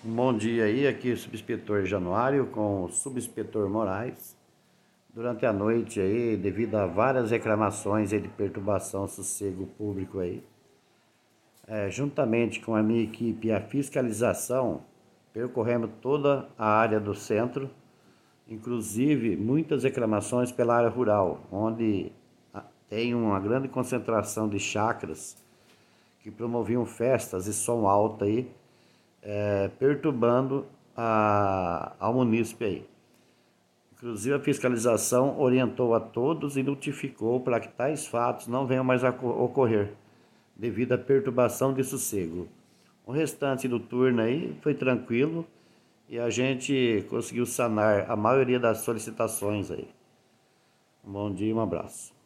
Um bom dia aí, aqui o subinspetor Januário com o subinspetor Moraes. Durante a noite aí, devido a várias reclamações aí de perturbação ao sossego público aí, juntamente com a minha equipe e a fiscalização, percorremos toda a área do centro, inclusive muitas reclamações pela área rural, onde tem uma grande concentração de chácaras que promoviam festas e som alto aí, perturbando ao munícipe aí. Inclusive a fiscalização orientou a todos e notificou para que tais fatos não venham mais a ocorrer, devido à perturbação de sossego. O restante do turno aí foi tranquilo e a gente conseguiu sanar a maioria das solicitações aí. Um bom dia e um abraço.